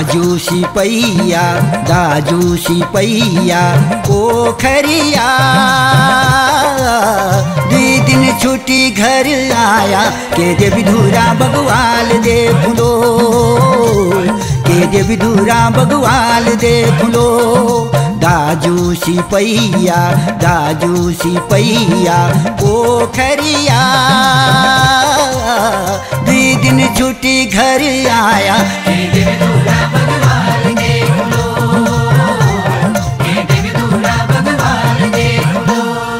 दाजू सिपैया पोखरिया। दी दिन छुट्टी घर आया के देवी धूरा बगवाल देख लो, के देवी धूरा बगवाल देख लो। दाजू सिपैया पोखरिया। दी दिन छुट्टी घर आया के देवी धूरा बगवाल देख लो, के देवी धूरा बगवाल देख लो।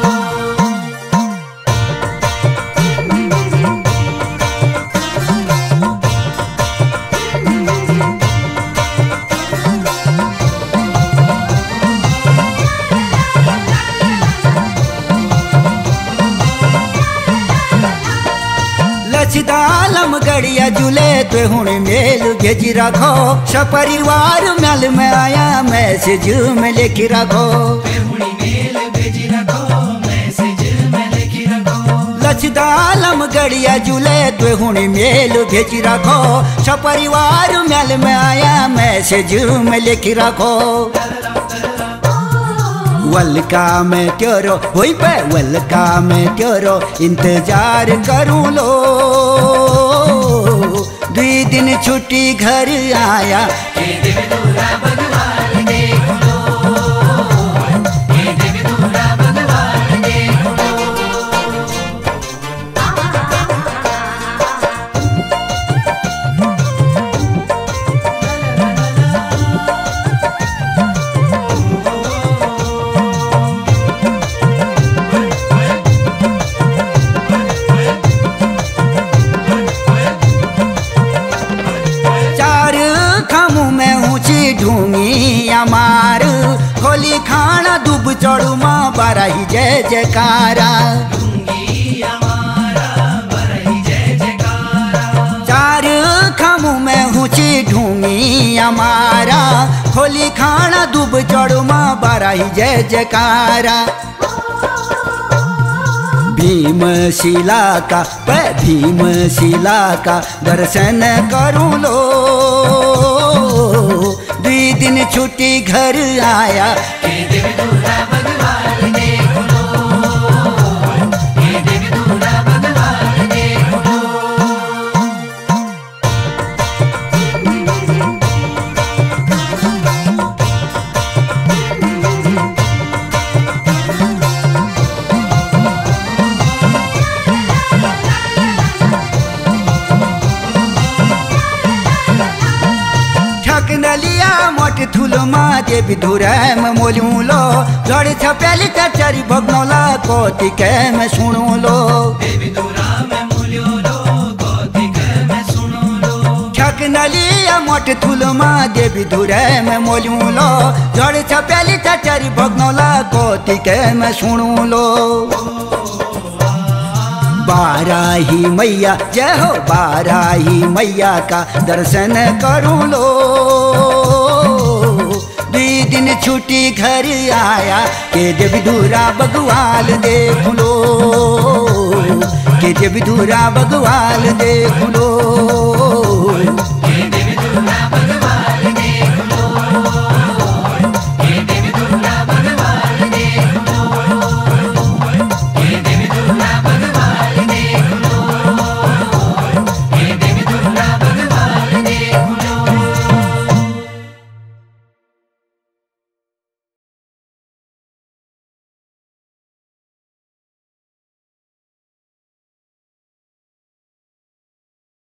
लछदालम गड़िया जुले तो हुण मेल भेज रखो। सपरिवार मेल में आया मैसेज में लिख रखो। लछदालम गड़िया जुले तो हुण मेल भेज रखो। सपरिवार मेल में आया मैसेज में लिख रखो। वलका में त्योरो वही पे वलका में त्योरो इंतजार करूं लो। दुई दिन छुट्टी घर आया के देवी धूरा बगवाल देख लो, के देवी धूरा बगवाल देख लो। मार खोली खाना दुब चढ़ू माँ बरही जय जयकारा। चार खामू में हुची ढूंगी हमारा। खोली खाना दुब चढ़ू माँ बरही जय जयकारा। भीमशिला का दर्शन करूं लो। दुई दिन छुट्टी घर आया के देवी धूरा बगवाल देख लो, के देवी धूरा बगवाल देख लो। नलिया मोट थुल माँ देवी धूरा में मोलूं लो। जड़ छपेली चरी भगनौला कोति के में सुनू लो। देवी धूरा में मोलूं लो कोति के में सुनू लो। छक नलिया मोट थुल माँ देवी धूरा में मोलूं लो। जड़ छपेली चरी भगनौला कोति के में सुनू लो। बाराही मैया जय हो, बाराही मैया का दर्शन करूं लो। दुई दिन छुट्टी घर आया के देवी धूरा बगवाल देख लो, के देवी धूरा बगवाल देख लो, के देवी धूरा बगवाल।